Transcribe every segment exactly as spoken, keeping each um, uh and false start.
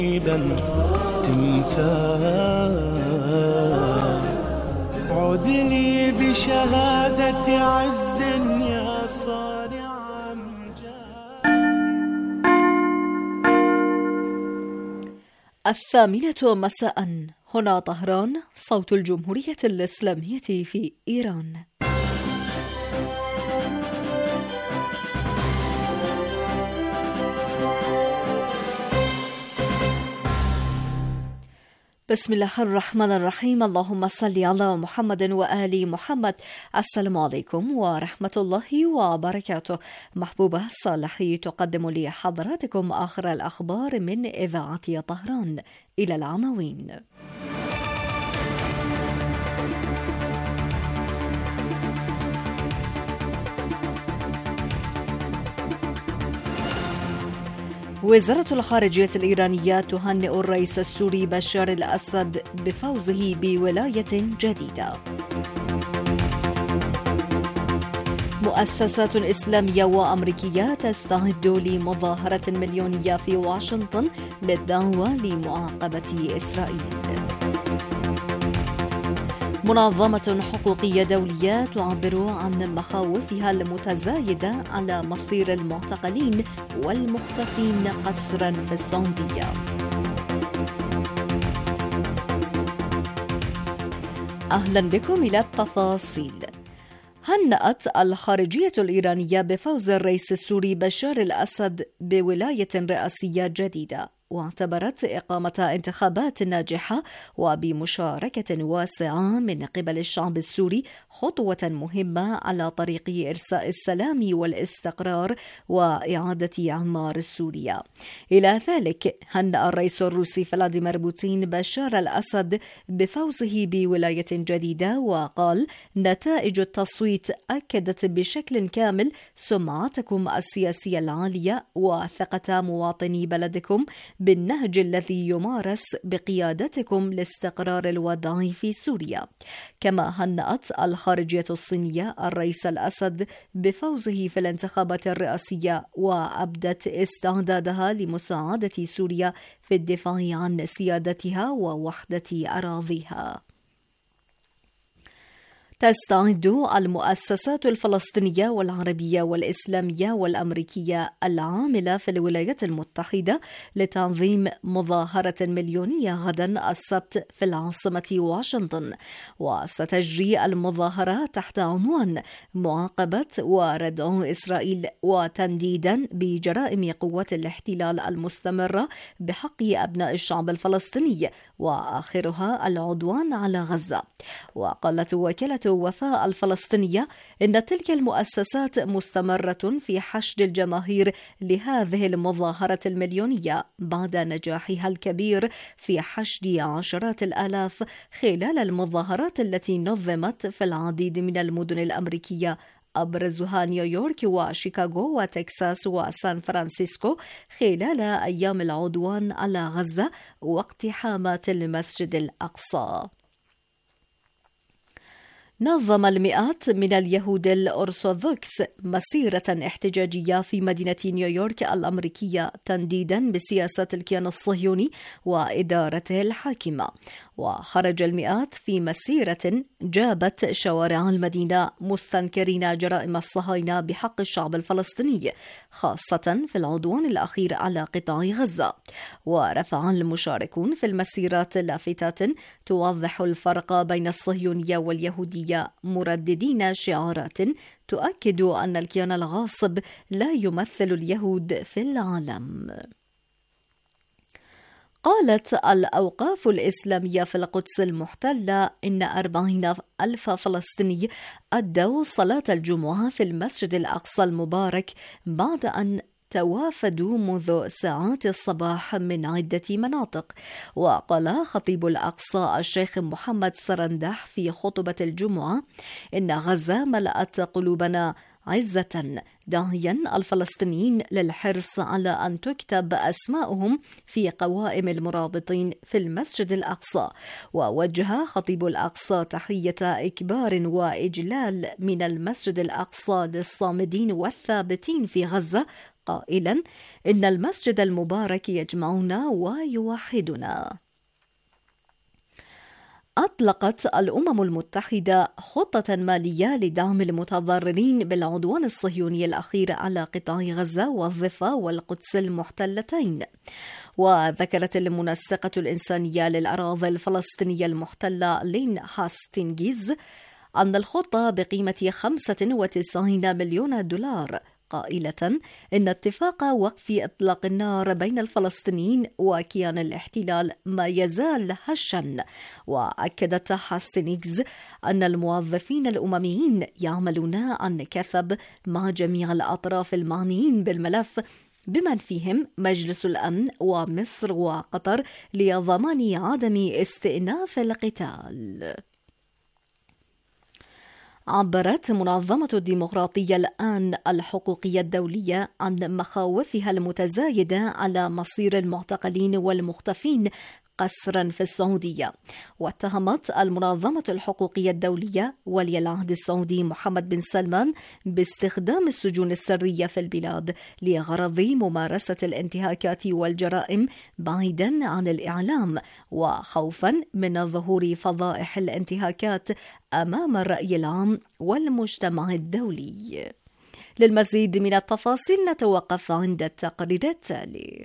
عد لي بشهادة عز يا صانع أمجاد. الثامنة مساء، هنا طهران، صوت الجمهورية الإسلامية في إيران. بسم الله الرحمن الرحيم. اللهم صل على محمد وآل محمد. السلام عليكم ورحمة الله وبركاته. محبوبة صالحي تقدم لحضراتكم آخر الأخبار من إذاعة طهران. إلى العناوين. وزارة الخارجية الإيرانية تهنئ الرئيس السوري بشار الأسد بفوزه بولاية جديدة. مؤسسات إسلامية وأمريكية تستعد لمظاهرة مليونية في واشنطن للدعوة لمعاقبة إسرائيل. منظمة حقوقية دولية تعبر عن مخاوفها المتزايدة على مصير المعتقلين والمختفين قسرا في السعودية. أهلا بكم إلى التفاصيل. هنأت الخارجية الإيرانية بفوز الرئيس السوري بشار الأسد بولاية رئاسية جديدة، واعتبرت إقامة انتخابات ناجحة وبمشاركة واسعة من قبل الشعب السوري خطوة مهمة على طريق إرساء السلام والاستقرار وإعادة إعمار سوريا. إلى ذلك، هنأ الرئيس الروسي فلاديمير بوتين بشار الأسد بفوزه بولاية جديدة، وقال: نتائج التصويت أكدت بشكل كامل سمعتكم السياسية العالية وثقة مواطني بلدكم بالنهج الذي يمارس بقيادتكم لاستقرار الوضع في سوريا. كما هنأت الخارجية الصينية الرئيس الأسد بفوزه في الانتخابات الرئاسية، وأبدت استعدادها لمساعدة سوريا في الدفاع عن سيادتها ووحدة أراضيها. تستعد المؤسسات الفلسطينية والعربية والإسلامية والأمريكية العاملة في الولايات المتحدة لتنظيم مظاهرة مليونية غدا السبت في العاصمة واشنطن، وستجري المظاهرة تحت عنوان معاقبة وردع إسرائيل وتنديدا بجرائم قوات الاحتلال المستمرة بحق أبناء الشعب الفلسطيني، وآخرها العدوان على غزة. وقالت وكالة وفاء الفلسطينية إن تلك المؤسسات مستمرة في حشد الجماهير لهذه المظاهرة المليونية بعد نجاحها الكبير في حشد عشرات الآلاف خلال المظاهرات التي نظمت في العديد من المدن الأمريكية، أبرزها نيويورك وشيكاغو وتكساس وسان فرانسيسكو خلال أيام العدوان على غزة واقتحامات المسجد الأقصى. نظم المئات من اليهود الأرثوذكس مسيرة احتجاجية في مدينة نيويورك الأمريكية تنديدا بسياسة الكيان الصهيوني وإدارته الحاكمة. وخرج المئات في مسيرة جابت شوارع المدينة مستنكرين جرائم الصهاينة بحق الشعب الفلسطيني، خاصة في العدوان الأخير على قطاع غزة. ورفع المشاركون في المسيرات لافتات توضح الفرق بين الصهيونية واليهودية، مرددين شعارات تؤكد أن الكيان الغاصب لا يمثل اليهود في العالم. قالت الأوقاف الإسلامية في القدس المحتلة إن أربعين ألف فلسطيني أدوا صلاة الجمعة في المسجد الأقصى المبارك بعد أن توافدوا منذ ساعات الصباح من عدة مناطق. وقال خطيب الأقصى الشيخ محمد سرندح في خطبة الجمعة إن غزة ملأت قلوبنا عزة، داعيا الفلسطينيين للحرص على أن تكتب أسماءهم في قوائم المرابطين في المسجد الأقصى. ووجه خطيب الأقصى تحية إكبار وإجلال من المسجد الأقصى للصامدين والثابتين في غزة، قائلا إن المسجد المبارك يجمعنا ويوحدنا. أطلقت الأمم المتحدة خطة مالية لدعم المتضررين بالعدوان الصهيوني الأخير على قطاع غزة والضفة والقدس المحتلتين. وذكرت المنسقة الإنسانية للأراضي الفلسطينية المحتلة لين هاستينغز أن الخطة بقيمة خمسة وتسعين مليون دولار، قائلة إن اتفاق وقف إطلاق النار بين الفلسطينيين وكيان الاحتلال ما يزال هشا. وأكدت هاستينغز أن الموظفين الأمميين يعملون عن كثب مع جميع الأطراف المعنيين بالملف بمن فيهم مجلس الأمن ومصر وقطر لضمان عدم استئناف القتال. عبرت منظمة الديمقراطية الآن الحقوقية الدولية عن مخاوفها المتزايدة على مصير المعتقلين والمختفين قسرا في السعودية. واتهمت المنظمة الحقوقية الدولية ولي العهد السعودي محمد بن سلمان باستخدام السجون السرية في البلاد لغرض ممارسة الانتهاكات والجرائم بعيدا عن الإعلام، وخوفا من ظهور فضائح الانتهاكات أمام الرأي العام والمجتمع الدولي. للمزيد من التفاصيل نتوقف عند التقرير التالي.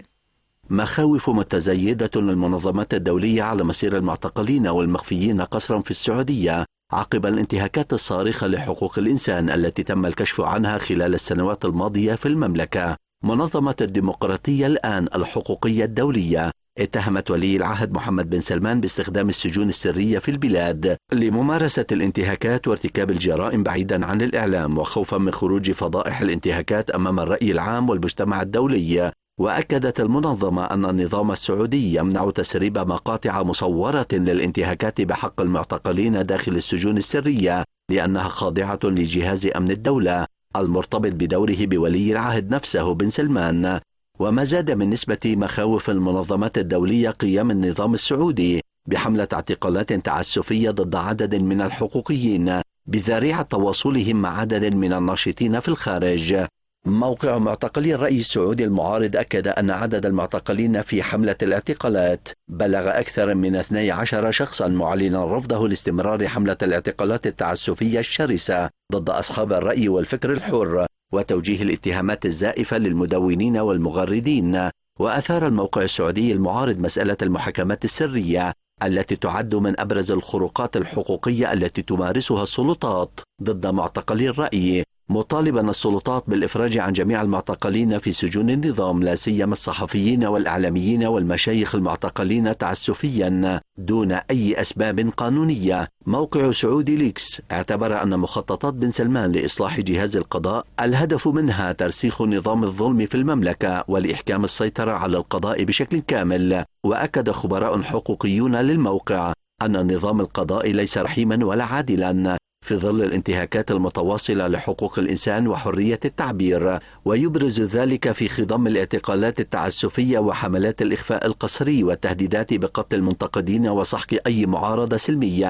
مخاوف متزايدة للمنظمات الدولية على مصير المعتقلين والمخفيين قسرا في السعودية عقب الانتهاكات الصارخة لحقوق الإنسان التي تم الكشف عنها خلال السنوات الماضية في المملكة. منظمة الديمقراطية الآن الحقوقية الدولية اتهمت ولي العهد محمد بن سلمان باستخدام السجون السرية في البلاد لممارسة الانتهاكات وارتكاب الجرائم بعيدا عن الإعلام، وخوفا من خروج فضائح الانتهاكات أمام الرأي العام والمجتمع الدولي. وأكدت المنظمة أن النظام السعودي يمنع تسريب مقاطع مصورة للانتهاكات بحق المعتقلين داخل السجون السرية لأنها خاضعة لجهاز أمن الدولة المرتبط بدوره بولي العهد نفسه بن سلمان. وما زاد من نسبة مخاوف المنظمات الدولية قيام النظام السعودي بحملة اعتقالات تعسفية ضد عدد من الحقوقيين بذريعة تواصلهم مع عدد من الناشطين في الخارج. موقع معتقلي الرأي السعودي المعارض أكد أن عدد المعتقلين في حملة الاعتقالات بلغ أكثر من اثني عشر شخصا، معلنا رفضه لاستمرار حملة الاعتقالات التعسفية الشرسة ضد أصحاب الرأي والفكر الحر وتوجيه الاتهامات الزائفة للمدونين والمغردين. وأثار الموقع السعودي المعارض مسألة المحاكمات السرية التي تعد من أبرز الخروقات الحقوقية التي تمارسها السلطات ضد معتقلي الرأي، مطالبا السلطات بالإفراج عن جميع المعتقلين في سجون النظام لا سيما الصحفيين والإعلاميين والمشايخ المعتقلين تعسفيا دون أي أسباب قانونية. موقع سعودي ليكس اعتبر أن مخططات بن سلمان لإصلاح جهاز القضاء الهدف منها ترسيخ نظام الظلم في المملكة والإحكام السيطرة على القضاء بشكل كامل. وأكد خبراء حقوقيون للموقع أن النظام القضائي ليس رحيما ولا عادلا في ظل الانتهاكات المتواصلة لحقوق الإنسان وحرية التعبير، ويبرز ذلك في خضم الاعتقالات التعسفية وحملات الإخفاء القسري والتهديدات بقتل المنتقدين وسحق أي معارضة سلمية.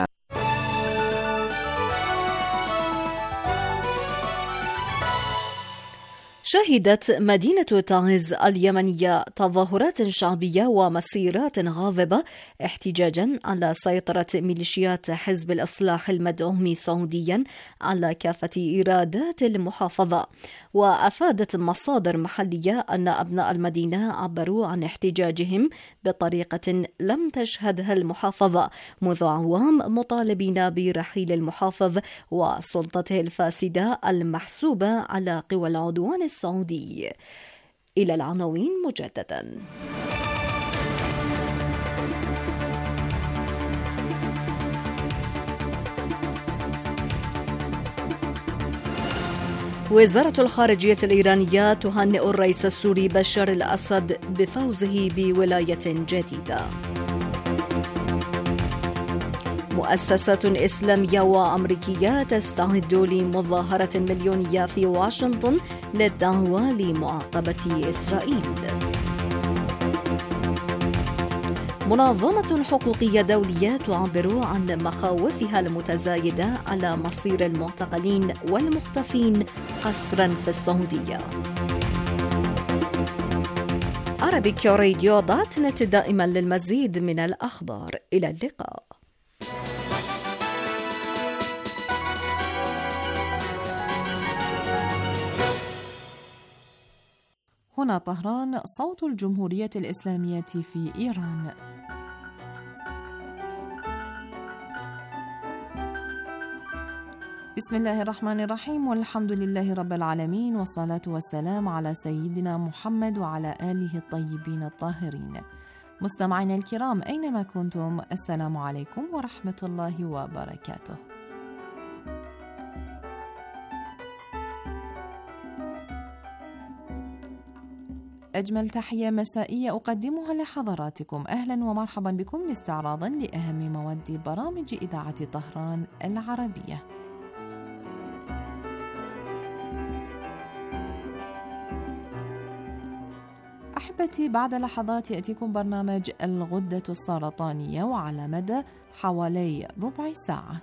شهدت مدينة تعز اليمنية تظاهرات شعبية ومسيرات غاضبة احتجاجا على سيطرة ميليشيات حزب الإصلاح المدعوم سعوديا على كافة إيرادات المحافظة. وأفادت مصادر محلية أن أبناء المدينة عبروا عن احتجاجهم بطريقة لم تشهدها المحافظة منذ أعوام، مطالبين برحيل المحافظ وسلطته الفاسدة المحسوبة على قوى العدوان السعودي. إلى العناوين مجددا. وزارة الخارجية الإيرانية تهنئ الرئيس السوري بشار الأسد بفوزه بولاية جديدة. مؤسسات إسلامية وأمريكية تستعد لمظاهرة مليونية في واشنطن للدعوة لمعاقبة إسرائيل. منظمة حقوقية دولية تعبر عن مخاوفها المتزايدة على مصير المعتقلين والمختفين قسرا في السعودية. arabic radio دوت نت دائما للمزيد من الأخبار. إلى اللقاء. هنا طهران، صوت الجمهورية الإسلامية في إيران. بسم الله الرحمن الرحيم، والحمد لله رب العالمين، والصلاة والسلام على سيدنا محمد وعلى آله الطيبين الطاهرين. مستمعينا الكرام أينما كنتم، السلام عليكم ورحمة الله وبركاته. أجمل تحية مسائية أقدمها لحضراتكم، أهلا ومرحبا بكم لاستعراضا لأهم مواد برامج إذاعة طهران العربية. أحبتي، بعد لحظات يأتيكم برنامج الغدة السرطانية وعلى مدى حوالي ربع ساعة.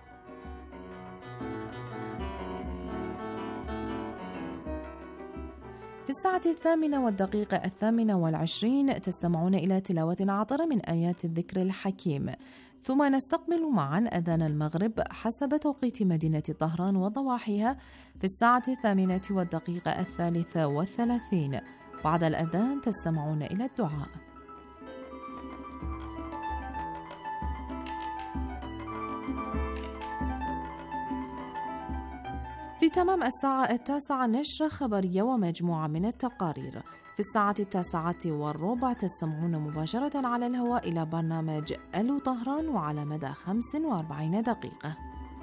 في الساعة الثامنة والدقيقة الثامنة والعشرين تستمعون إلى تلاوة عطرة من آيات الذكر الحكيم، ثم نستقبل معا أذان المغرب حسب توقيت مدينة طهران وضواحيها في الساعة الثامنة والدقيقة الثالثة والثلاثين. بعد الأذان تستمعون إلى الدعاء. في تمام الساعة التاسعة نشرة خبرية ومجموعة من التقارير. في الساعة التاسعة والربع تستمعون مباشرة على الهواء إلى برنامج ألو طهران وعلى مدى خمس وأربعين دقيقة.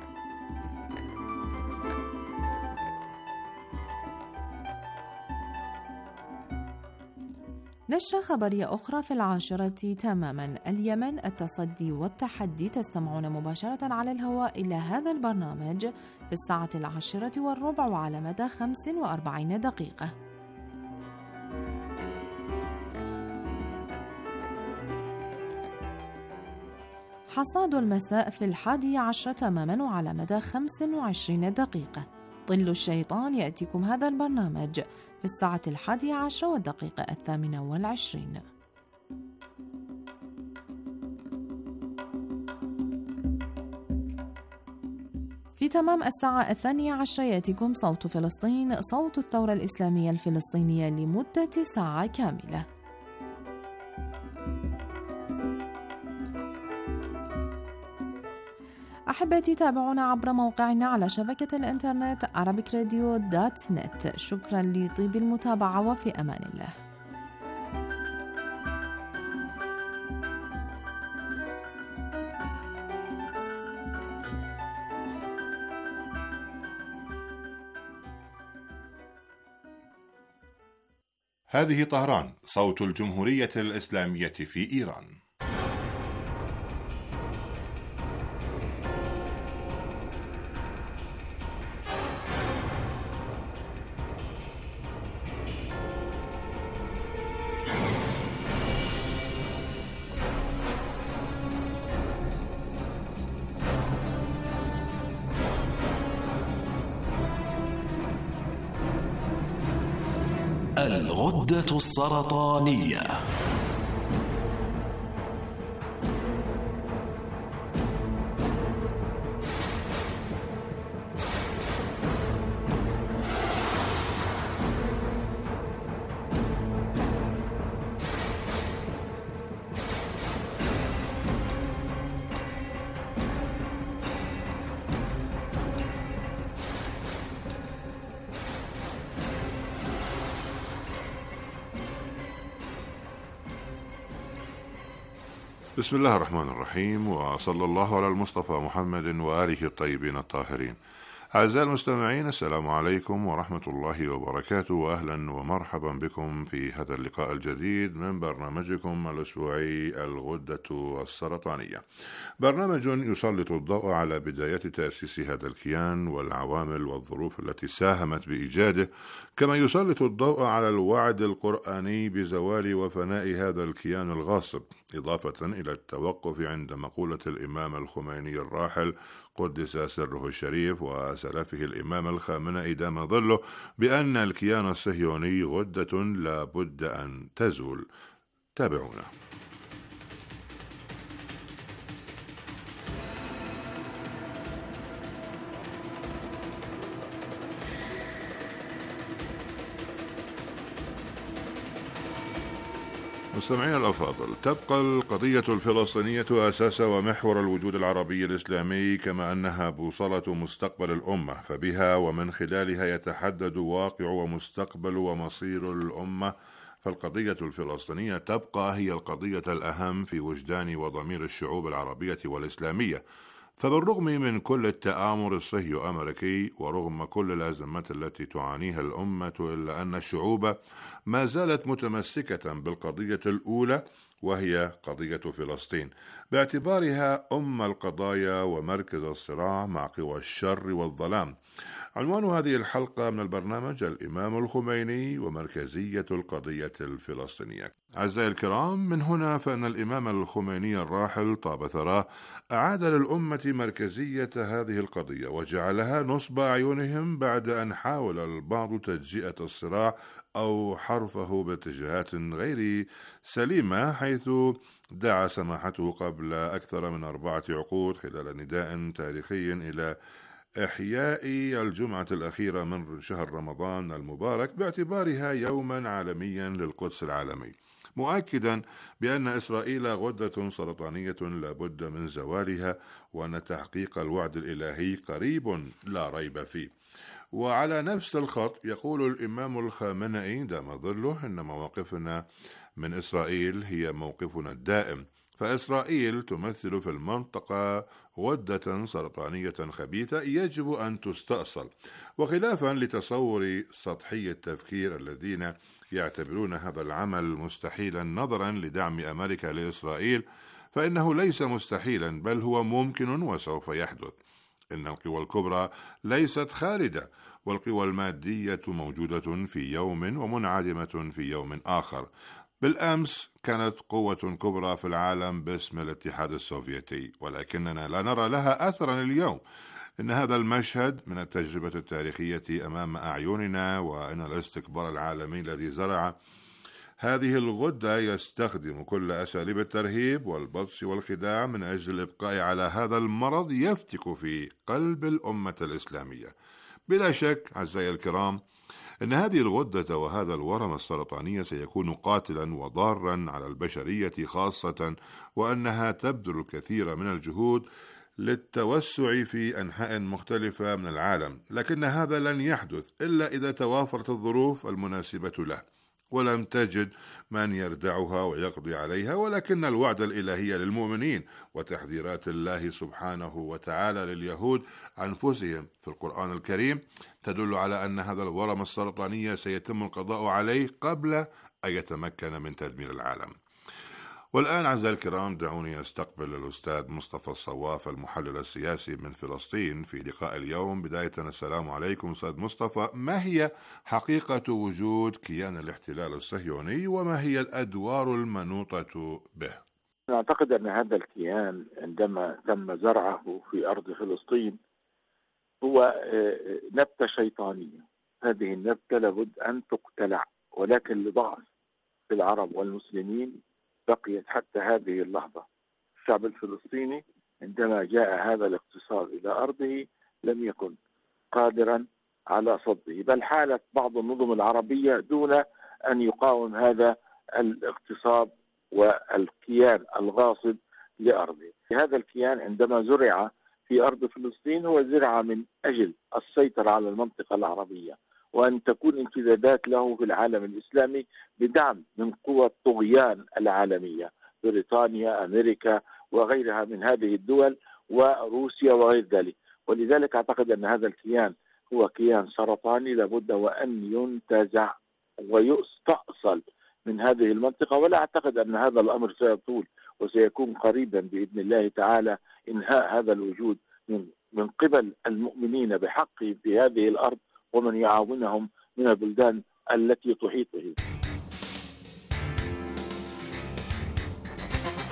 نشرة خبرية أخرى في العاشرة تماما، اليمن التصدي والتحدي. تستمعون مباشرة على الهواء إلى هذا البرنامج في الساعة العاشرة والربع وعلى مدى خمس وأربعين دقيقة. حصاد المساء في الحادي عشر تماما وعلى مدى خمس وعشرين دقيقة. ظل الشيطان يأتيكم هذا البرنامج في الساعة الحادية عشر والدقيقة الثامنة والعشرين. في تمام الساعة الثانية عشر يأتيكم صوت فلسطين، صوت الثورة الإسلامية الفلسطينية لمدة ساعة كاملة. أحبتي، تابعونا عبر موقعنا على شبكة الإنترنت arabic radio دوت نت. شكرا لطيب المتابعة وفي أمان الله. هذه طهران، صوت الجمهورية الإسلامية في إيران. الغدة السرطانية. بسم الله الرحمن الرحيم، وصلى الله على المصطفى محمد وآله الطيبين الطاهرين. أعزائي المستمعين، السلام عليكم ورحمة الله وبركاته، وأهلا ومرحبا بكم في هذا اللقاء الجديد من برنامجكم الأسبوعي الغدة السرطانية، برنامج يسلط الضوء على بدايات تأسيس هذا الكيان والعوامل والظروف التي ساهمت بإيجاده، كما يسلط الضوء على الوعد القرآني بزوال وفناء هذا الكيان الغاصب، إضافة إلى التوقف عند مقولة الإمام الخميني الراحل قدس سره الشريف وسلفه الإمام الخامنئي دام ظله بأن الكيان الصهيوني غدة لا بد أن تزول. تابعونا. مستمعينا الأفاضل، تبقى القضية الفلسطينية أساس ومحور الوجود العربي الإسلامي، كما أنها بوصلة مستقبل الأمة، فبها ومن خلالها يتحدد واقع ومستقبل ومصير الأمة. فالقضية الفلسطينية تبقى هي القضية الأهم في وجدان وضمير الشعوب العربية والإسلامية. فبالرغم من كل التآمر الصهيو أمريكي ورغم كل الأزمات التي تعانيها الأمة، إلا أن الشعوب ما زالت متمسكة بالقضية الأولى، وهي قضية فلسطين، باعتبارها أم القضايا ومركز الصراع مع قوى الشر والظلام. عنوان هذه الحلقة من البرنامج الإمام الخميني ومركزية القضية الفلسطينية. أعزائي الكرام، من هنا فإن الإمام الخميني الراحل طاب ثراه أعاد للأمة مركزية هذه القضية وجعلها نصب أعينهم، بعد أن حاول البعض تجزئة الصراع أو حرفه باتجاهات غير سليمة، حيث دعا سماحته قبل أكثر من أربعة عقود خلال نداء تاريخي إلى إحياء الجمعة الأخيرة من شهر رمضان المبارك باعتبارها يوما عالميا للقدس العالمي، مؤكدا بأن إسرائيل غدة سرطانية لا بد من زوالها، وأن تحقيق الوعد الإلهي قريب لا ريب فيه. وعلى نفس الخط يقول الإمام الخامنئي دام ظله إن مواقفنا من إسرائيل هي موقفنا الدائم، فإسرائيل تمثل في المنطقة غدة سرطانية خبيثة يجب أن تستأصل. وخلافا لتصور سطحي التفكير الذين يعتبرون هذا العمل مستحيلا نظرا لدعم أمريكا لإسرائيل، فإنه ليس مستحيلا، بل هو ممكن وسوف يحدث. إن القوى الكبرى ليست خالدة، والقوى المادية موجودة في يوم ومنعدمة في يوم آخر. بالأمس كانت قوة كبرى في العالم باسم الاتحاد السوفيتي، ولكننا لا نرى لها أثرا اليوم. إن هذا المشهد من التجربة التاريخية أمام أعيننا، وإن الاستكبار العالمي الذي زرع هذه الغدة يستخدم كل أساليب الترهيب والبطش والخداع من أجل الإبقاء على هذا المرض يفتك في قلب الأمة الإسلامية. بلا شك أعزائي الكرام أن هذه الغدة وهذا الورم السرطاني سيكون قاتلا وضارا على البشرية خاصة، وأنها تبذل الكثير من الجهود للتوسع في أنحاء مختلفة من العالم، لكن هذا لن يحدث إلا إذا توافرت الظروف المناسبة له، ولم تجد من يردعها ويقضي عليها. ولكن الوعد الإلهي للمؤمنين وتحذيرات الله سبحانه وتعالى لليهود أنفسهم في القرآن الكريم تدل على أن هذا الورم السرطاني سيتم القضاء عليه قبل أن يتمكن من تدمير العالم. والآن أعزائي الكرام، دعوني أستقبل الأستاذ مصطفى الصواف المحلل السياسي من فلسطين في لقاء اليوم. بداية السلام عليكم أستاذ مصطفى، ما هي حقيقة وجود كيان الاحتلال الصهيوني وما هي الأدوار المنوطة به؟ أعتقد أن هذا الكيان عندما تم زرعه في أرض فلسطين هو نبتة شيطانية. هذه النبتة لابد أن تقتلع، ولكن لضعف العرب والمسلمين بقيت حتى هذه اللحظة. الشعب الفلسطيني عندما جاء هذا الاغتصاب إلى أرضه لم يكن قادرا على صده، بل حالت بعض النظم العربية دون أن يقاوم هذا الاغتصاب والكيان الغاصب لأرضه. هذا الكيان عندما زرع في أرض فلسطين هو زرع من أجل السيطرة على المنطقة العربية، وأن تكون امتدادات له في العالم الإسلامي بدعم من قوى الطغيان العالمية، بريطانيا، أمريكا وغيرها من هذه الدول، وروسيا وغير ذلك. ولذلك أعتقد أن هذا الكيان هو كيان سرطاني لابد وأن ينتزع ويستأصل من هذه المنطقة. ولا أعتقد أن هذا الأمر سيطول، وسيكون قريبا بإذن الله تعالى إنهاء هذا الوجود من من قبل المؤمنين بحق في هذه الأرض ومن يعاونهم من البلدان التي تحيط به.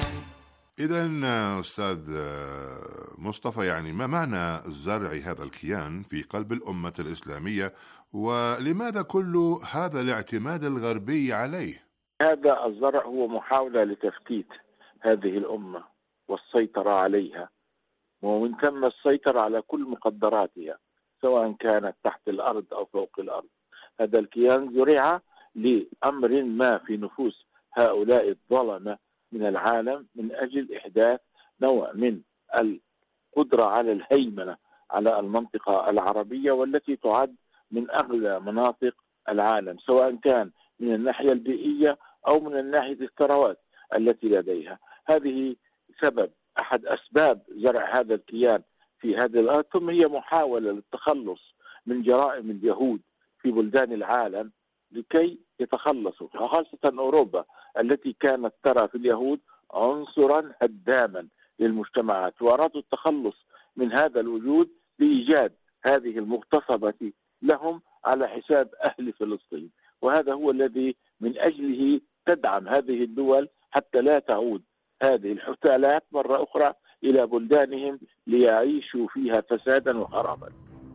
إذا أستاذ مصطفى، يعني ما معنى زرع هذا الكيان في قلب الأمة الإسلامية، ولماذا كل هذا الاعتماد الغربي عليه؟ هذا الزرع هو محاولة لتفتيت هذه الأمة والسيطرة عليها، ومن ثم السيطرة على كل مقدراتها سواء كانت تحت الأرض أو فوق الأرض. هذا الكيان زرع لأمر ما في نفوس هؤلاء الظلمة من العالم من أجل إحداث نوع من القدرة على الهيمنة على المنطقة العربية، والتي تعد من أغلى مناطق العالم سواء كان من الناحية البيئية أو من الناحية الثروات التي لديها. هذه سبب أحد أسباب زرع هذا الكيان في هذه الأرض، ثم هي محاولة للتخلص من جرائم اليهود في بلدان العالم لكي يتخلصوا، خاصة أوروبا التي كانت ترى في اليهود عنصرا هداما للمجتمعات، وأرادوا التخلص من هذا الوجود بإيجاد هذه المغتصبة لهم على حساب أهل فلسطين. وهذا هو الذي من أجله تدعم هذه الدول حتى لا تعود هذه الحثالات مرة أخرى إلى بلدانهم ليعيشوا فيها فسادا وخرابا.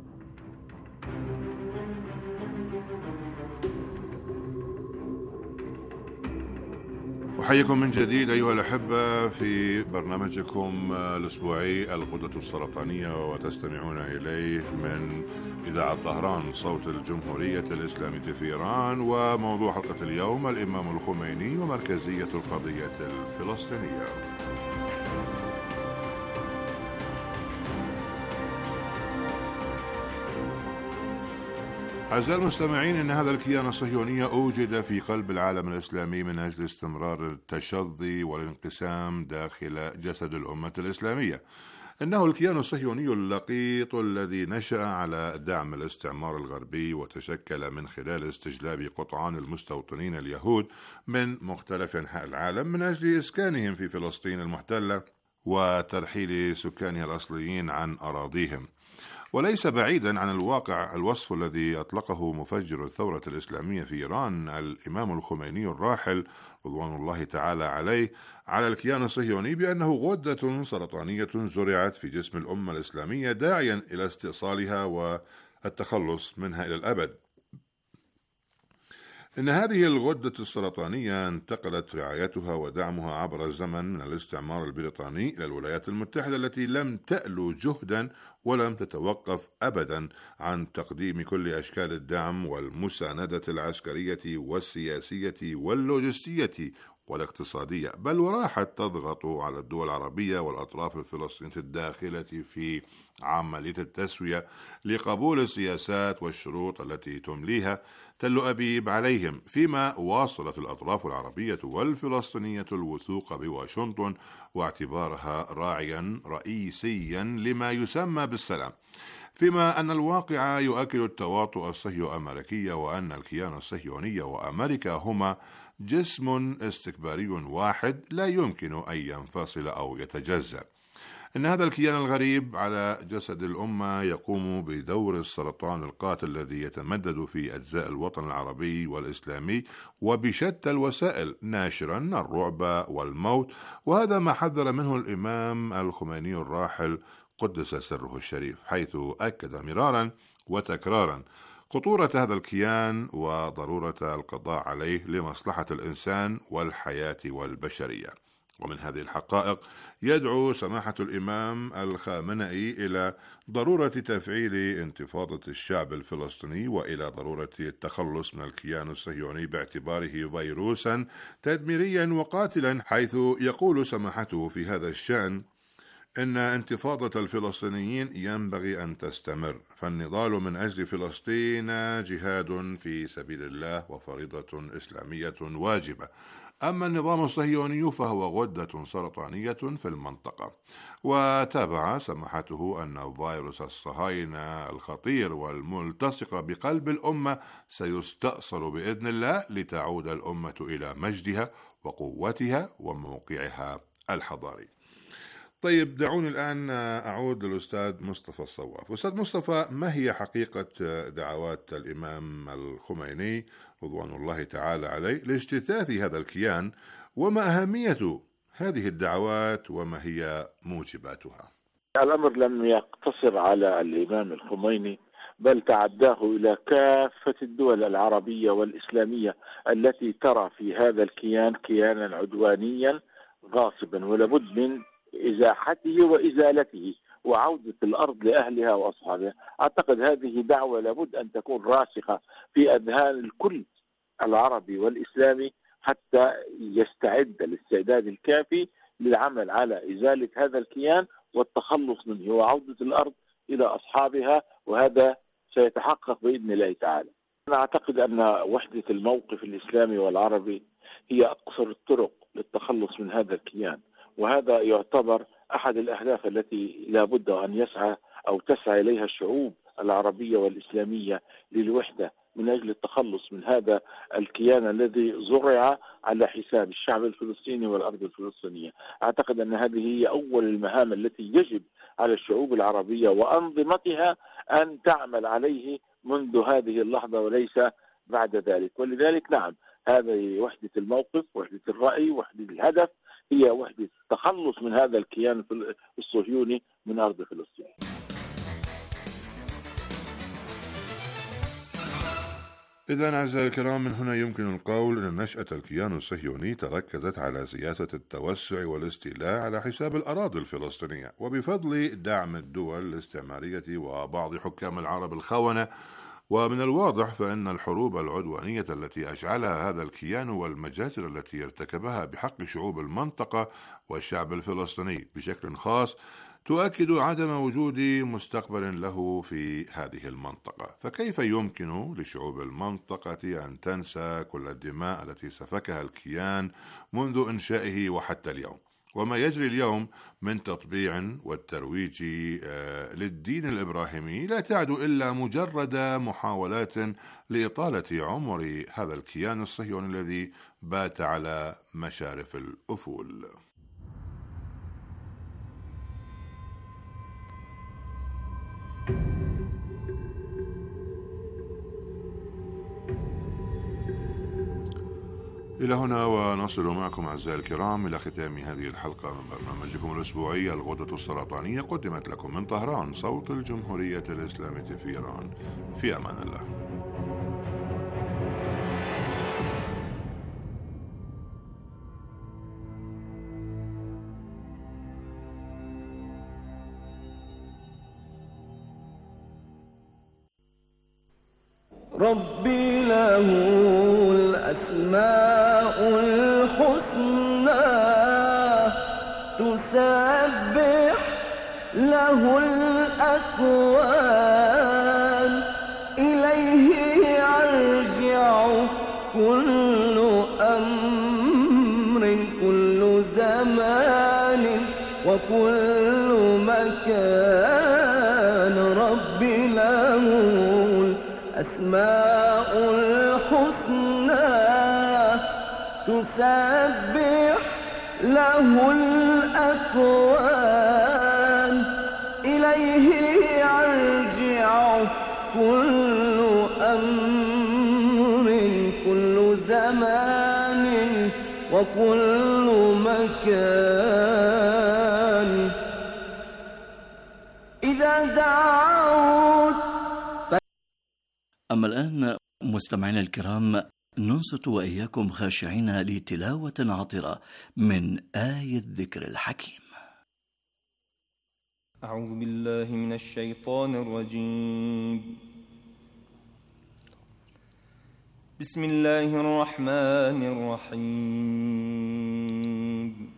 أحييكم من جديد أيها الأحبة في برنامجكم الأسبوعي الغدة السرطانية، وتستمعون إليه من إذاعة طهران صوت الجمهورية الإسلامية في إيران. وموضوع حلقة اليوم الإمام الخميني ومركزية القضية الفلسطينية. أعزائي المستمعين، إن هذا الكيان الصهيوني أوجد في قلب العالم الإسلامي من أجل استمرار التشظي والانقسام داخل جسد الأمة الإسلامية. إنه الكيان الصهيوني اللقيط الذي نشأ على دعم الاستعمار الغربي، وتشكل من خلال استجلاب قطعان المستوطنين اليهود من مختلف أنحاء العالم من أجل إسكانهم في فلسطين المحتلة وترحيل سكانها الأصليين عن أراضيهم. وليس بعيدا عن الواقع الوصف الذي أطلقه مفجر الثورة الإسلامية في إيران الإمام الخميني الراحل رضوان الله تعالى عليه على الكيان الصهيوني بأنه غدة سرطانية زرعت في جسم الأمة الإسلامية، داعيا إلى استئصالها والتخلص منها إلى الأبد. إن هذه الغدة السرطانية انتقلت رعايتها ودعمها عبر الزمن من الاستعمار البريطاني إلى الولايات المتحدة، التي لم تألو جهدا ولم تتوقف أبدا عن تقديم كل أشكال الدعم والمساندة العسكرية والسياسية واللوجستية والاقتصادية، بل وراحت تضغط على الدول العربية والأطراف الفلسطينية الداخلة في عملية التسوية لقبول السياسات والشروط التي تمليها تل أبيب عليهم، فيما واصلت الأطراف العربية والفلسطينية الوثوق بواشنطن واعتبارها راعيا رئيسيا لما يسمى بالسلام، فيما أن الواقع يؤكد التواطؤ الصهيو أمريكي، وأن الكيان الصهيوني وأمريكا هما جسم استكباري واحد لا يمكن أن ينفصل أو يتجزأ. إن هذا الكيان الغريب على جسد الأمة يقوم بدور السرطان القاتل الذي يتمدد في أجزاء الوطن العربي والإسلامي وبشتى الوسائل، ناشرا الرعب والموت. وهذا ما حذر منه الإمام الخميني الراحل قدس سره الشريف، حيث أكد مرارا وتكرارا خطورة هذا الكيان وضرورة القضاء عليه لمصلحة الإنسان والحياة والبشرية. ومن هذه الحقائق يدعو سماحة الإمام الخامنئي إلى ضرورة تفعيل انتفاضة الشعب الفلسطيني، وإلى ضرورة التخلص من الكيان الصهيوني باعتباره فيروسا تدميريا وقاتلا، حيث يقول سماحته في هذا الشأن إن انتفاضة الفلسطينيين ينبغي أن تستمر، فالنضال من أجل فلسطين جهاد في سبيل الله وفريضة إسلامية واجبة. أما النظام الصهيوني فهو غدة سرطانية في المنطقة. وتابع سماحته أن فيروس الصهاينة الخطير والملتصق بقلب الأمة سيستأصل بإذن الله لتعود الأمة إلى مجدها وقوتها وموقعها الحضاري. طيب، دعوني الآن أعود للأستاذ مصطفى الصواف. أستاذ مصطفى، ما هي حقيقة دعوات الإمام الخميني رضوان الله تعالى عليه لاجتثاث هذا الكيان، وما أهمية هذه الدعوات وما هي موجباتها؟ الأمر لم يقتصر على الإمام الخميني، بل تعداه إلى كافة الدول العربية والإسلامية التي ترى في هذا الكيان كيانا عدوانيا غاصبا، ولابد من إزاحته وإزالته وعودة الأرض لأهلها وأصحابها. أعتقد هذه دعوة لابد أن تكون راسخة في أذهان الكل العربي والإسلامي حتى يستعد الاستعداد الكافي للعمل على إزالة هذا الكيان والتخلص منه وعودة الأرض إلى أصحابها، وهذا سيتحقق بإذن الله تعالى. أنا أعتقد أن وحدة الموقف الإسلامي والعربي هي أقصر الطرق للتخلص من هذا الكيان، وهذا يعتبر أحد الأهداف التي لا بد أن يسعى أو تسعى إليها الشعوب العربية والإسلامية للوحدة من أجل التخلص من هذا الكيان الذي زرع على حساب الشعب الفلسطيني والأرض الفلسطينية. أعتقد أن هذه هي أول المهام التي يجب على الشعوب العربية وأنظمتها أن تعمل عليه منذ هذه اللحظة وليس بعد ذلك. ولذلك نعم، هذه وحدة الموقف، وحدة الرأي، وحدة الهدف، هي وحدة التخلص من هذا الكيان الصهيوني من أرض فلسطين. إذن أعزائي الكرام، من هنا يمكن القول أن نشأة الكيان الصهيوني تركزت على سياسة التوسع والاستيلاء على حساب الأراضي الفلسطينية، وبفضل دعم الدول الاستعمارية وبعض حكام العرب الخونة. ومن الواضح فإن الحروب العدوانية التي أشعلها هذا الكيان والمجازر التي ارتكبها بحق شعوب المنطقة والشعب الفلسطيني بشكل خاص تؤكد عدم وجود مستقبل له في هذه المنطقة. فكيف يمكن لشعوب المنطقة أن تنسى كل الدماء التي سفكها الكيان منذ إنشائه وحتى اليوم؟ وما يجري اليوم من تطبيع والترويج للدين الإبراهيمي لا تعد إلا مجرد محاولات لإطالة عمر هذا الكيان الصهيوني الذي بات على مشارف الأفول. إلى هنا ونصل معكم أعزائي الكرام إلى ختام هذه الحلقة من برنامجكم الأسبوعي الغدة السرطانية، قدمت لكم من طهران صوت الجمهورية الإسلامية في إيران. في أمان الله. ربي له الأسماء الحسنى تسبح له الأكوان، إليه يرجع كل أمر كل زمان وكل مكان. ربي له الأسماء الحسنى تسبح له الأكوان، إليه يرجع كل أمر كل زمان وكل مكان. إذا دعوت. أما الآن مستمعينا الكرام، ننصت وإياكم خاشعين لتلاوة عطرة من آية الذكر الحكيم. أعوذ بالله من الشيطان الرجيم. بسم الله الرحمن الرحيم.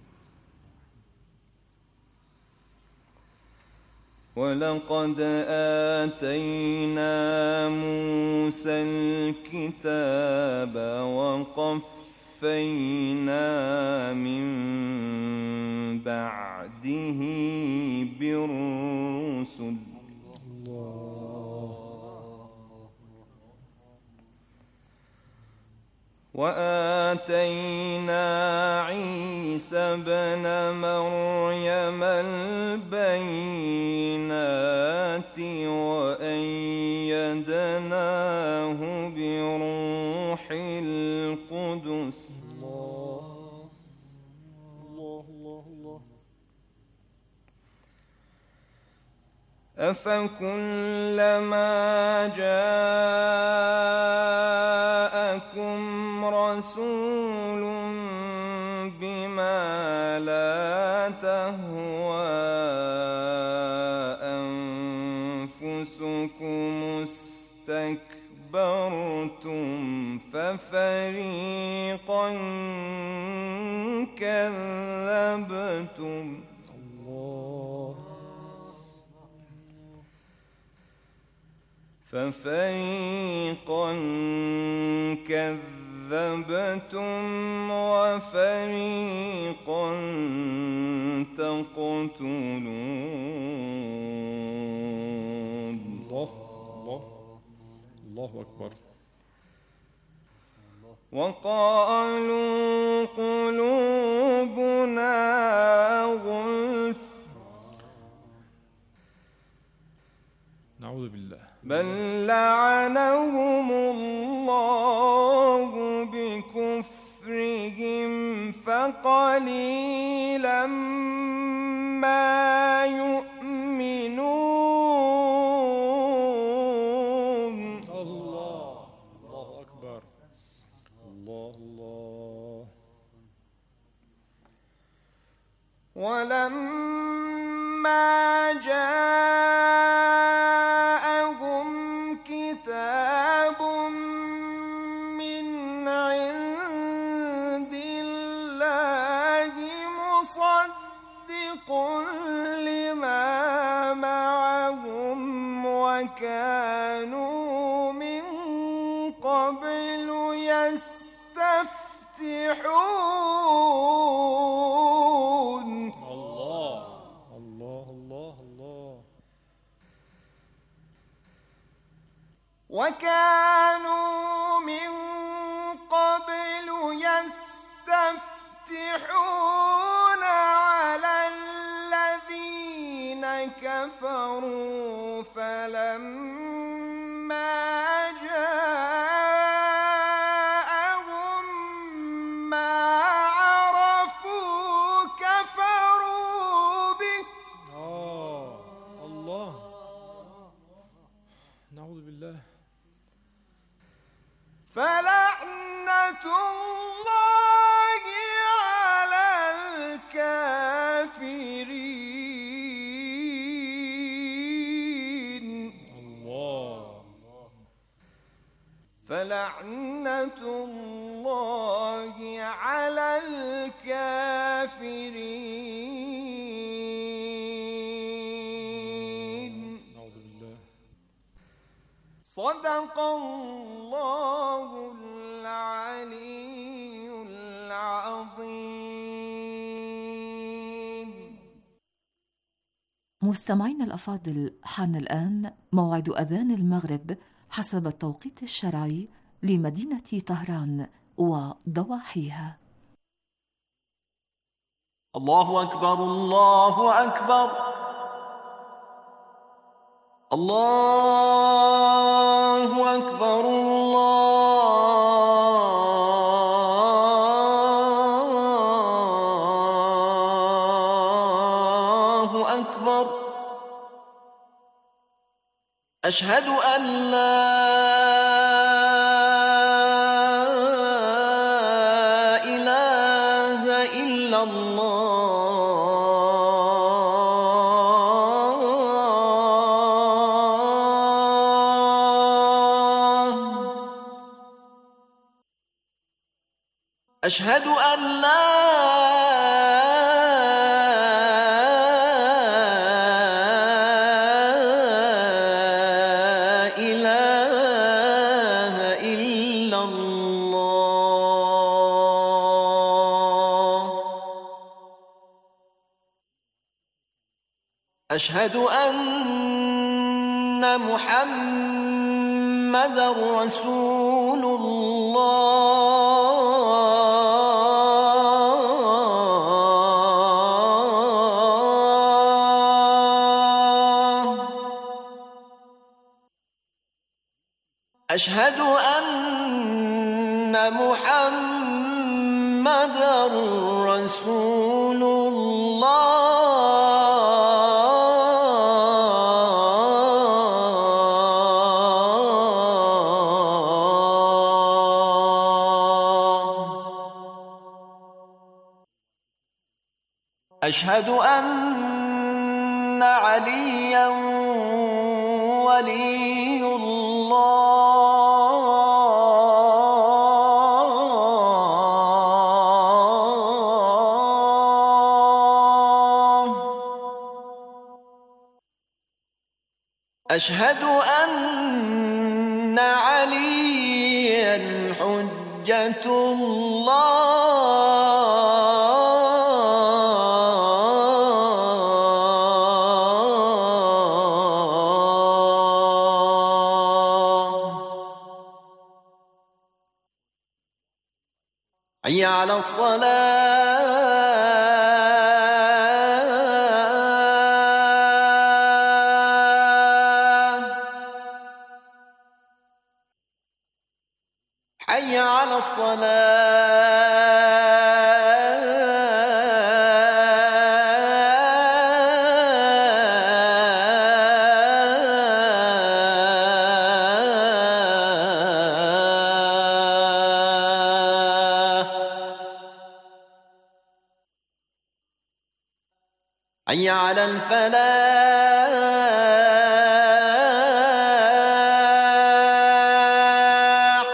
ولقد آتينا موسى الكتاب وقفينا من بعده بالرسل وآتينا عيسى ابن مريم البينات وأيدناه بروح القدس أفكلما جاءكم رسول بما لا تهوى أنفسكم استكبرتم ففريقا كذبتم ففريقا كذبتم وفريقا تقتلون. الله الله الله أكبر. وقالوا قلوبنا غلف نعوذ بالله بل لعنهم الله بكفرهم فقليلا ما يؤمنون. الله الله أكبر. الله الله. ولما جاء كانوا من قبل يستفتحون. الله الله الله الله. وكانوا من قبل يستفتحون على الذين كفروا فلما جاءهم ما عرفوا كفروا به. آه الله. نعوذ بالله. فلعنة الله على الكافرين. فلعنة الله على الكافرين. نعوذ بالله. صدق الله العلي العظيم. مستمعينا الأفاضل، حان الآن موعد أذان المغرب حسب التوقيت الشرعي لمدينة طهران وضواحيها. الله أكبر الله أكبر الله أكبر الله أكبر. أشهد أن لا إله إلا الله. أشهد أن لا أشهد أن محمدًا رسول الله. أشهد أن محمدًا رسول الله. أشهد أن عليا ولي الله أشهد أن عليا حجة الله حي على الصلاة حي على حي على الفلاح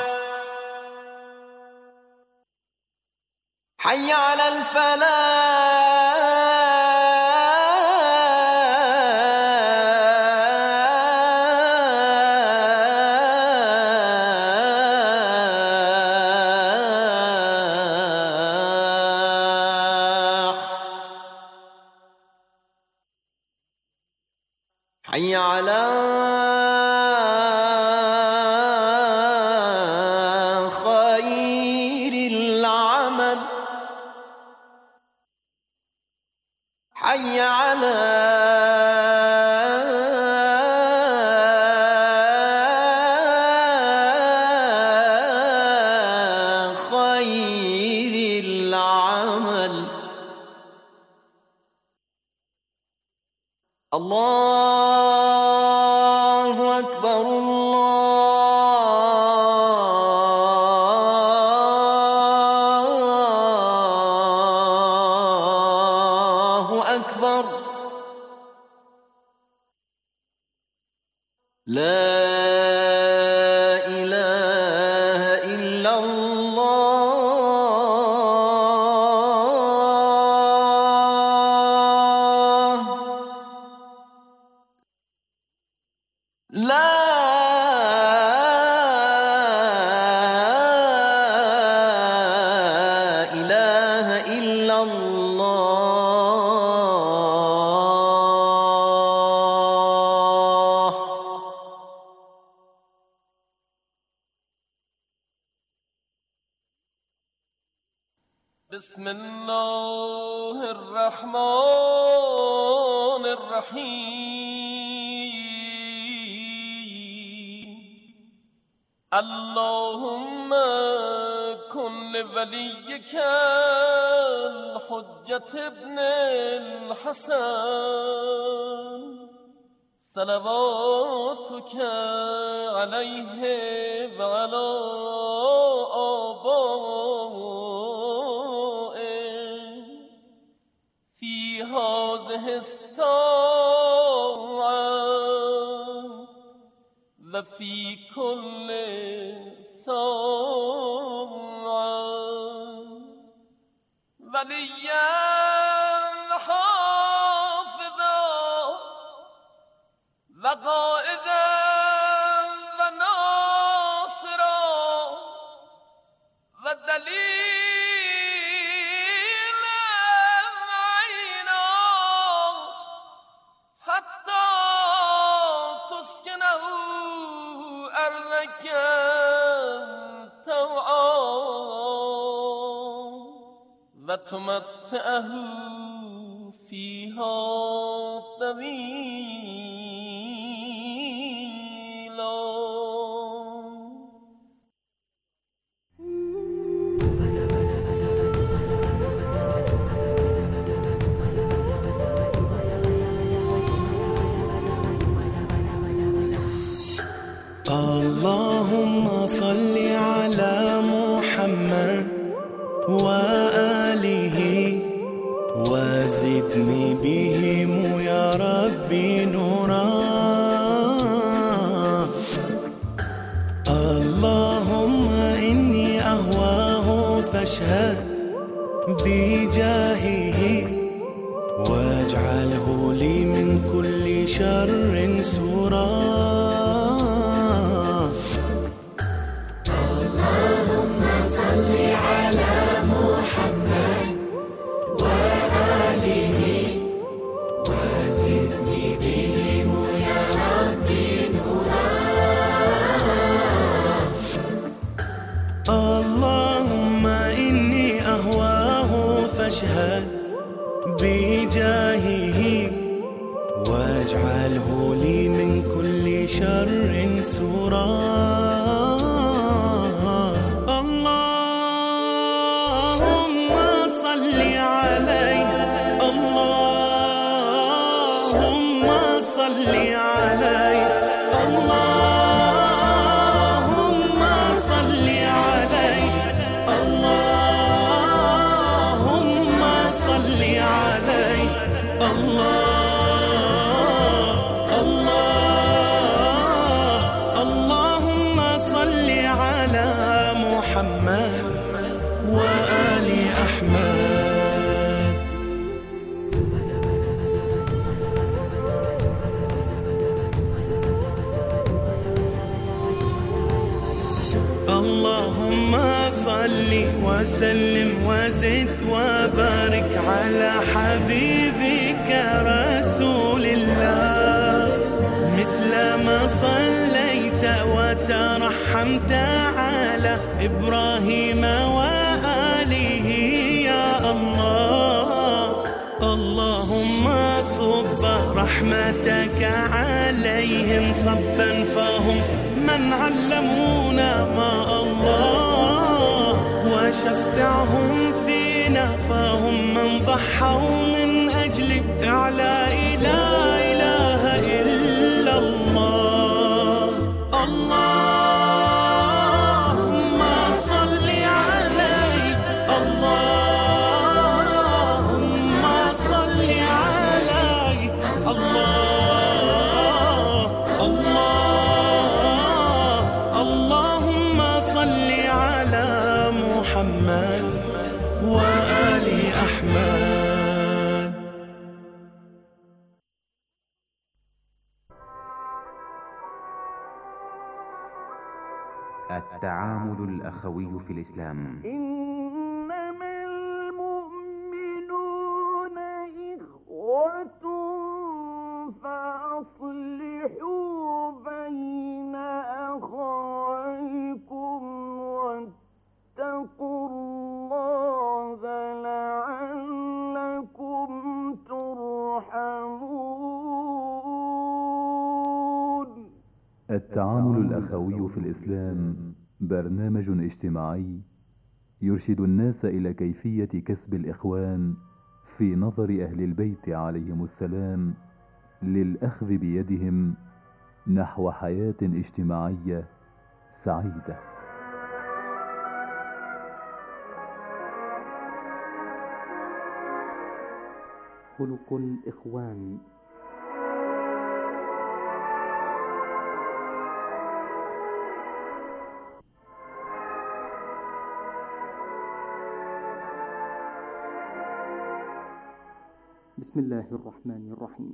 حي على حي على خير العمل حي على خير العمل الله أكبر الله أكبر لا إله إلا الله لا إله إلا الله بسم الله الرحمن الرحيم اللهم كن لوليك الحجة ابن الحسن صلواتك عليه وعلى آبائه في هذه الساعة وفي كل ساعة وليا وحافظا وقائدا وناصرا ودليلا عينا حتى تسكنه أرضك طوعا وتمتعه فيها طويلا اللهم صل على محمد وآله وزد وزدني بهم يا ربي نورا. اللهم إني أهواه فاشهد بجاهه واجعله لي من كل شر سورا. اللهم صل على محمد وآله وزدني بهم يا ربي نورا. اللهم إني أهواه فاشهد بجاهه واجعله لي من كل شر سورا. اللهم صل عليه اللهم صل عليه اللهم صل عليه اللهم صل عليه الله الله اللهم صل على محمد وآل أحمد. اللهم صل وسلم وزد وبارك على حبيبك رسول الله، مثل ما صليت وترحمت على إبراهيم وآله يا الله. اللهم صب رحمتك عليهم صبا فهم من علمونا ما الله، وشفعهم فينا فهم من ضحوا من أجل إعلاء لا إله إلا الله. اللهم صل عليه اللهم صل عليه الله الله اللهم صل على محمد وآل أحمد. التعامل الأخوي في الإسلام. إنما المؤمنون إخوة فأصلحوا بين أخويكم واتقوا الله لعلكم ترحمون. التعامل الأخوي في الإسلام برنامج اجتماعي يرشد الناس إلى كيفية كسب الإخوان في نظر أهل البيت عليهم السلام للأخذ بيدهم نحو حياة اجتماعية سعيدة. خلق الإخوان. بسم الله الرحمن الرحيم.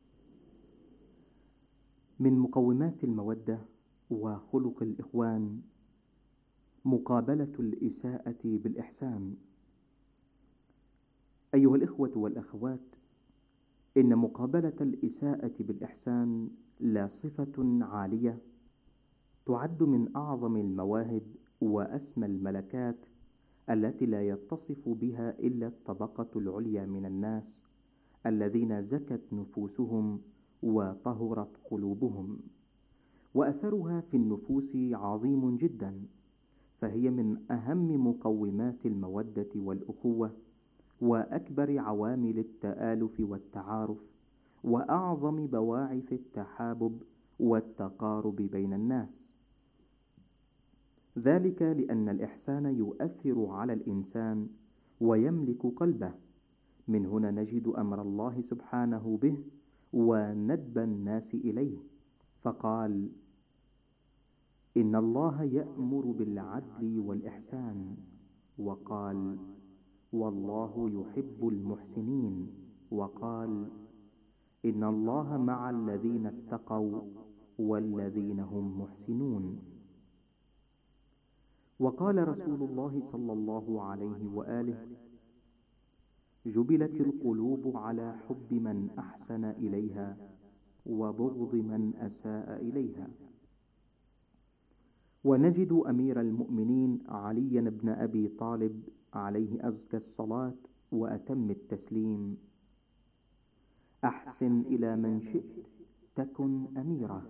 من مقومات المودة وخلق الإخوان مقابلة الإساءة بالإحسان. أيها الإخوة والأخوات، إن مقابلة الإساءة بالإحسان لا صفة عالية تعد من أعظم المواهب وأسمى الملكات التي لا يتصف بها إلا الطبقة العليا من الناس الذين زكت نفوسهم وطهرت قلوبهم، وأثرها في النفوس عظيم جدا، فهي من أهم مقومات المودة والأخوة وأكبر عوامل التآلف والتعارف وأعظم بواعث التحابب والتقارب بين الناس. ذلك لأن الإحسان يؤثر على الإنسان ويملك قلبه، من هنا نجد أمر الله سبحانه به وندب الناس إليه، فقال: إن الله يأمر بالعدل والإحسان، وقال: والله يحب المحسنين، وقال: إن الله مع الذين اتقوا والذين هم محسنون. وقال رسول الله صلى الله عليه وآله: جبلت القلوب على حب من أحسن إليها وبغض من أساء إليها. ونجد أمير المؤمنين علي بن أبي طالب عليه أزكى الصلاة وأتم التسليم: أحسن إلى من شئت تكن أميرا.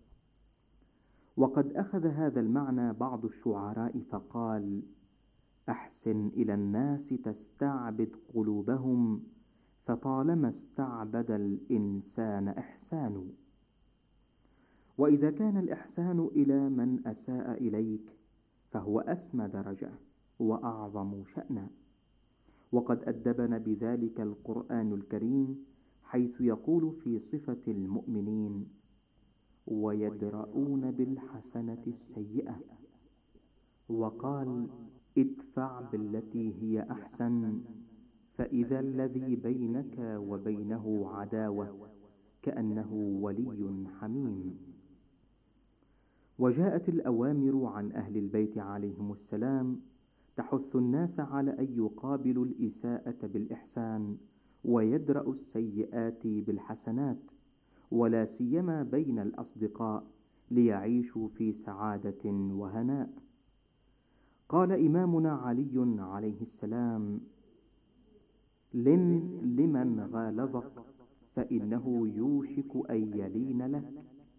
وقد أخذ هذا المعنى بعض الشعراء فقال: أحسن إلى الناس تستعبد قلوبهم، فطالما استعبد الإنسان إحسان. وإذا كان الإحسان إلى من أساء إليك فهو أسمى درجة وأعظم شأنا. وقد أدبنا بذلك القرآن الكريم، حيث يقول في صفة المؤمنين: ويدرؤون بالحسنة السيئة، وقال: ادفع بالتي هي أحسن فإذا الذي بينك وبينه عداوة كأنه ولي حميم. وجاءت الأوامر عن أهل البيت عليهم السلام تحث الناس على أن يقابلوا الإساءة بالإحسان ويدرأوا السيئات بالحسنات، ولا سيما بين الأصدقاء، ليعيشوا في سعادة وهناء. قال إمامنا علي عليه السلام: لن لمن غالظك فإنه يوشك أن يلين لك.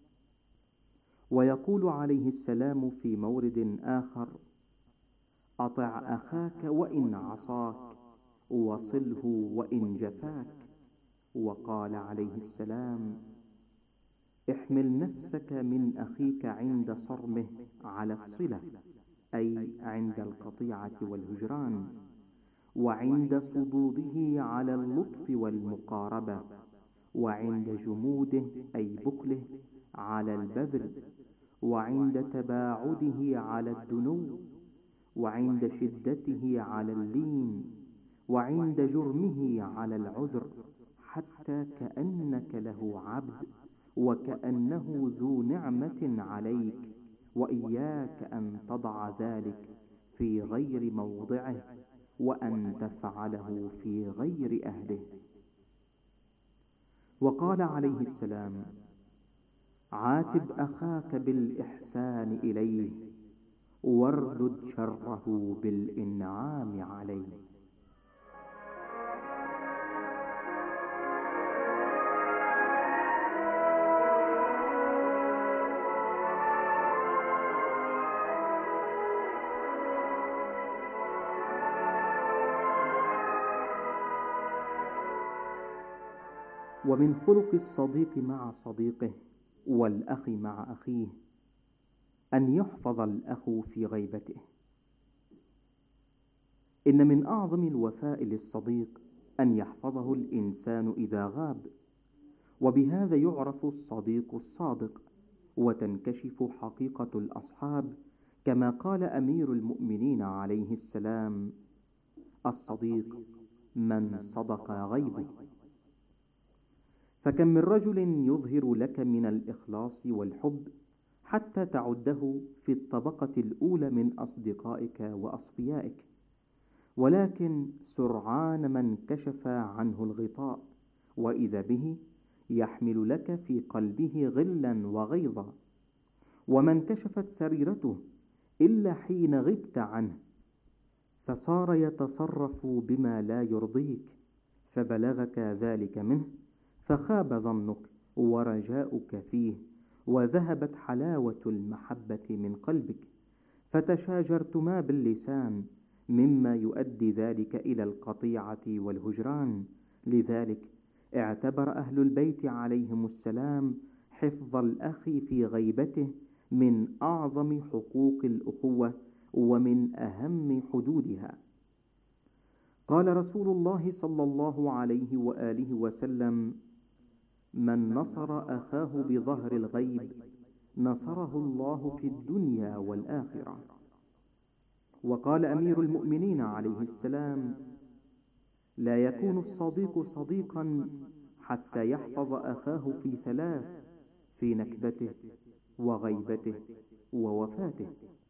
ويقول عليه السلام في مورد آخر: أطع أخاك وإن عصاك، وصله وإن جفاك. وقال عليه السلام: احمل نفسك من أخيك عند صرمه على الصلة، أي عند القطيعة والهجران، وعند صدوده على اللطف والمقاربة، وعند جموده أي بكله على البذل، وعند تباعده على الدنو، وعند شدته على اللين، وعند جرمه على العذر، حتى كأنك له عبد وكأنه ذو نعمة عليك، وإياك أن تضع ذلك في غير موضعه وأن تفعله في غير أهله. وقال عليه السلام: عاتب أخاك بالإحسان إليه، واردد شره بالإنعام عليه. ومن خلق الصديق مع صديقه والأخ مع أخيه أن يحفظ الأخ في غيبته. إن من أعظم الوفاء للصديق أن يحفظه الإنسان إذا غاب، وبهذا يعرف الصديق الصادق وتنكشف حقيقة الأصحاب، كما قال أمير المؤمنين عليه السلام: الصديق من صدق غيبه. فكم من رجل يظهر لك من الإخلاص والحب حتى تعده في الطبقة الأولى من أصدقائك وأصفيائك، ولكن سرعان من كشف عنه الغطاء وإذا به يحمل لك في قلبه غلا وغيظا، وما انكشفت سريرته إلا حين غبت عنه، فصار يتصرف بما لا يرضيك، فبلغك ذلك منه، فخاب ظنك ورجاؤك فيه، وذهبت حلاوة المحبة من قلبك، فتشاجرتما باللسان، مما يؤدي ذلك إلى القطيعة والهجران. لذلك اعتبر أهل البيت عليهم السلام حفظ الأخ في غيبته من أعظم حقوق الأخوة ومن أهم حدودها. قال رسول الله صلى الله عليه وآله وسلم: من نصر أخاه بظهر الغيب نصره الله في الدنيا والآخرة. وقال أمير المؤمنين عليه السلام: لا يكون الصديق صديقا حتى يحفظ أخاه في ثلاث: في نكبته وغيبته ووفاته.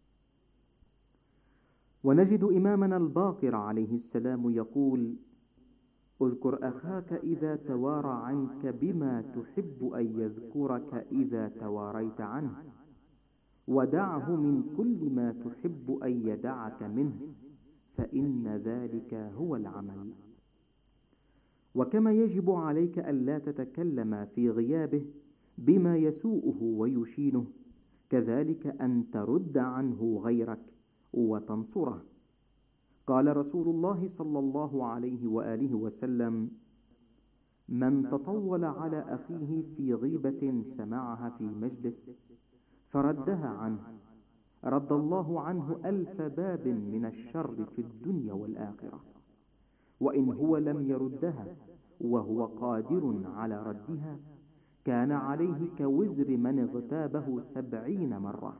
ونجد إمامنا الباقر عليه السلام يقول: اذكر أخاك إذا توارى عنك بما تحب أن يذكرك إذا تواريت عنه، ودعه من كل ما تحب أن يدعك منه، فإن ذلك هو العمل. وكما يجب عليك ألا تتكلم في غيابه بما يسوءه ويشينه، كذلك أن ترد عنه غيرك وتنصره. قال رسول الله صلى الله عليه وآله وسلم: من تطول على أخيه في غيبة سمعها في مجلس فردها عنه، رد الله عنه ألف باب من الشر في الدنيا والآخرة. وإن هو لم يردها وهو قادر على ردها، كان عليه كوزر من اغتابه سبعين مرة.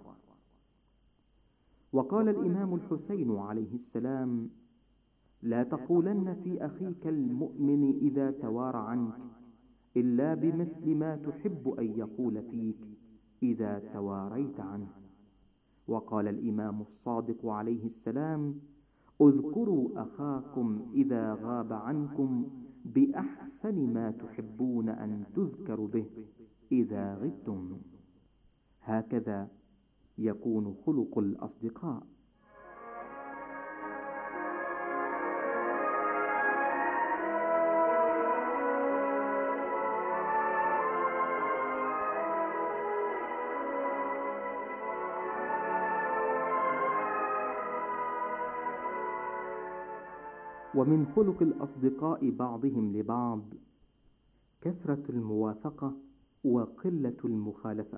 وقال الإمام الحسين عليه السلام: لا تقولن في أخيك المؤمن إذا توارى عنك إلا بمثل ما تحب أن يقول فيك إذا تواريت عنه. وقال الإمام الصادق عليه السلام: اذكروا أخاكم إذا غاب عنكم بأحسن ما تحبون أن تذكروا به إذا غبتم. هكذا يكون خلق الأصدقاء. ومن خلق الأصدقاء بعضهم لبعض كثرة الموافقة وقلة المخالفة.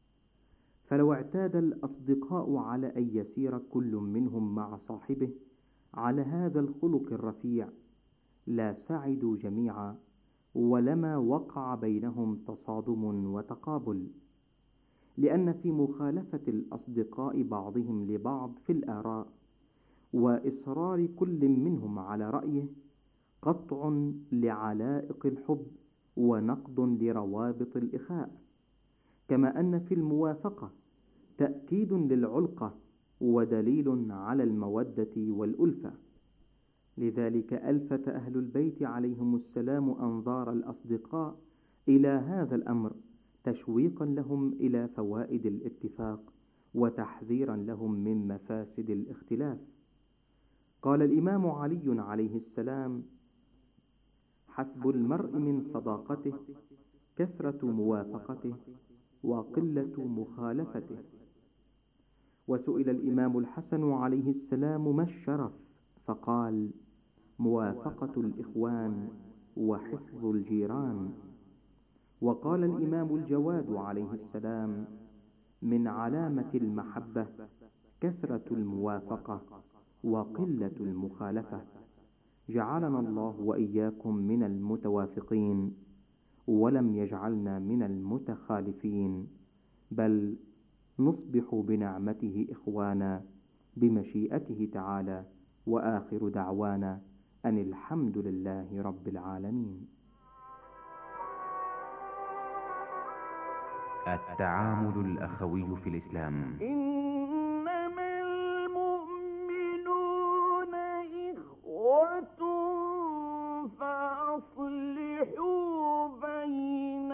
فلو اعتاد الأصدقاء على أن يسير كل منهم مع صاحبه على هذا الخلق الرفيع لا سعدوا جميعا، ولما وقع بينهم تصادم وتقابل، لأن في مخالفة الأصدقاء بعضهم لبعض في الآراء وإصرار كل منهم على رأيه قطع لعلائق الحب ونقض لروابط الإخاء، كما أن في الموافقة تأكيد للعلقة ودليل على المودة والألفة. لذلك ألفت أهل البيت عليهم السلام أنظار الأصدقاء إلى هذا الأمر، تشويقا لهم إلى فوائد الاتفاق وتحذيرا لهم من مفاسد الاختلاف. قال الإمام علي عليه السلام: حسب المرء من صداقته كثرة موافقته وقلة مخالفته. وسئل الإمام الحسن عليه السلام: ما الشرف؟ فقال: موافقة الإخوان وحفظ الجيران. وقال الإمام الجواد عليه السلام: من علامة المحبة كثرة الموافقة وقلة المخالفة. جعلنا الله وإياكم من المتوافقين، ولم يجعلنا من المتخالفين، بل نصبح بنعمته إخوانا بمشيئته تعالى. وآخر دعوانا أن الحمد لله رب العالمين. التعامل الأخوي في الإسلام. إنما المؤمنون إخوة فأصلحوا بين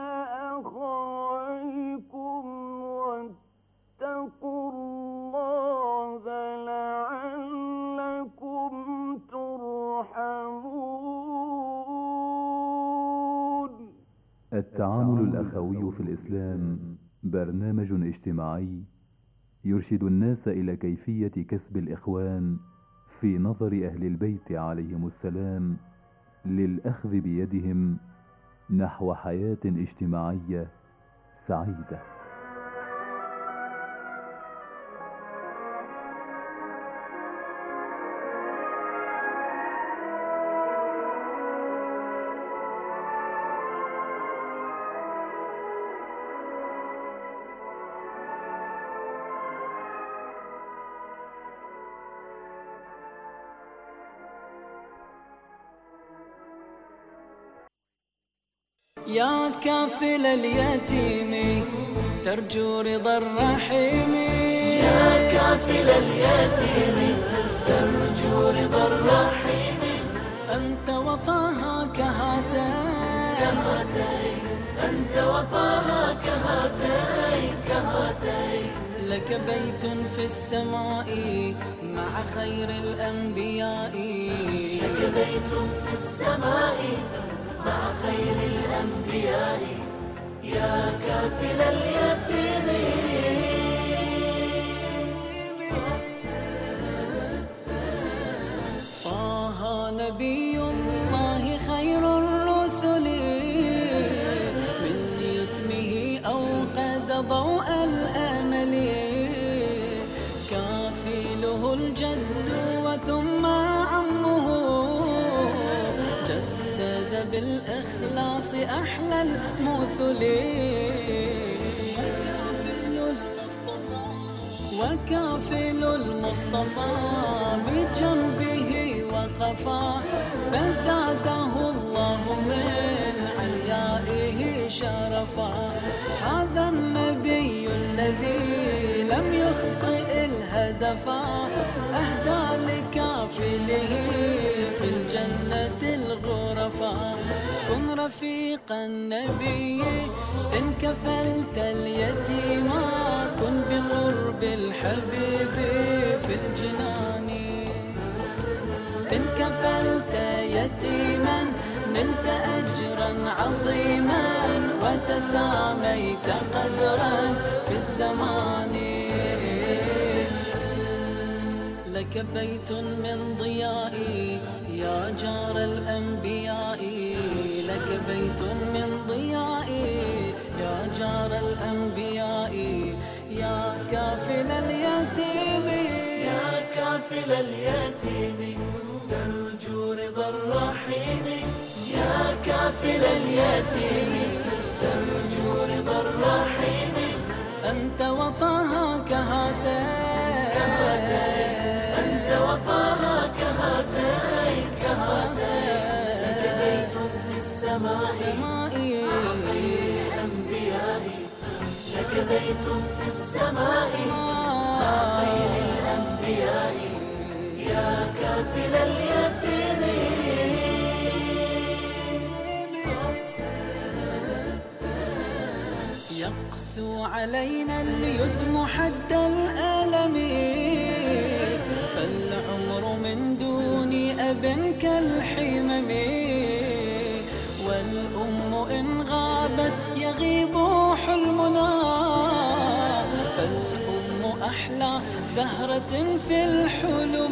أخويكم واتقوا الله لعلكم ترحمون. التعامل الأخوي في الإسلام برنامج اجتماعي يرشد الناس إلى كيفية كسب الإخوان في نظر أهل البيت عليهم السلام للأخذ بيدهم نحو حياة اجتماعية سعيدة. يا كافل اليتيم ترجو رضا الرحيم، يا كافل اليتيم ترجو رضا الرحيم. أنت وطاها كهاتين، أنت وطاها كهاتين كهاتين. لك بيت في السماء مع خير الأنبياء، لك بيت في السماء مع خير الأنبياء. يا كافل اليتيم طه نبي الله خير الرسل، من يتمه أوقد ضوء الأمل. كافله الجد وثم عمه، جسد بالإخلاص أحلى المثل. وكافل المصطفى بجنبه وقفا، فزاده الله من عليائه شرفا. هذا النبي الذي لم يخطئ الهدفا، أهدى لكافله في الجنة الغرفا. كن رفيق النبي إن كفلت اليتيما، كن بقرب الحبيب في الجنان. إن كفلت يتيما نلت أجرا عظيما، وتساميت قدرا في الزمان. لك بيت من ضيائي يا جار الأنبياء، لك بيت من ضيائي يا جار الأنبياء. يا كافل اليتيم، يا كافل اليتيم ترجو رضا الرحيم. يا كافل اليتيم ترجو رضا الرحيم. أنت وطاها كهاتين، أنت وطاها كهاتين كهاتين. لك بيت في السماء مع خير الأنبياء، لك بيت في السماء مع خير الأنبياء. يا كافل اليتيم يقسو علينا اليتم حد الألم، فالعمر من دون أب كالحمم. والأم إن غابت يغيب حلمنا، فالأم أحلى زهرة في الحلم.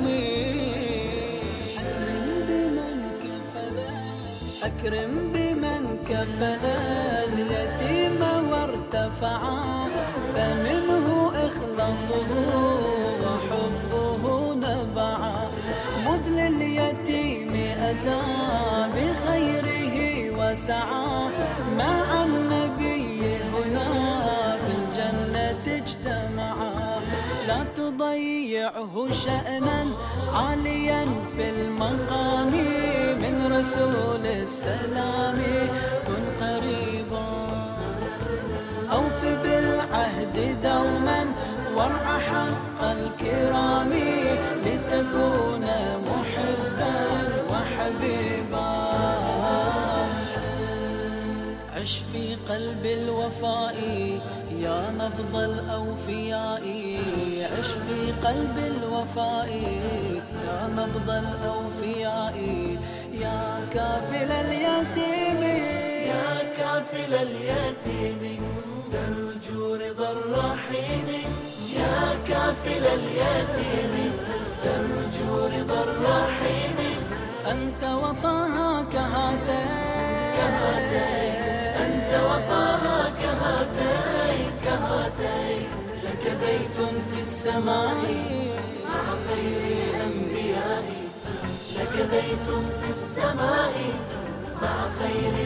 أكرم بمن كفل اليتيم وارتفعا، فمنه إخلاصه وحبه نبعا. مذ لليتيم أتى بخيره وسعى، مع النبي هنا في الجنة اجتمعا. لا تضيعه شأنا عاليا في المقام، من رسول السلام كن قريبا. أوف بالعهد دوما وارع حق الكرام، لتكون محبا وحبيبا. عش في قلب الوفاء يا نبض الأوفياء، عش في قلب الوفاء يا نبض الأوفياء. يا كافل اليتيم، يا كافل اليتيم ترجو رضا الرحيم. يا كافل اليتيم ترجو رضا الرحيم. أنت وطاها كهاتين، أنت وطاها كهاتين كهاتين. لك بيت في السماء مع خير الأنبياء، لك بيت في السماء مع خير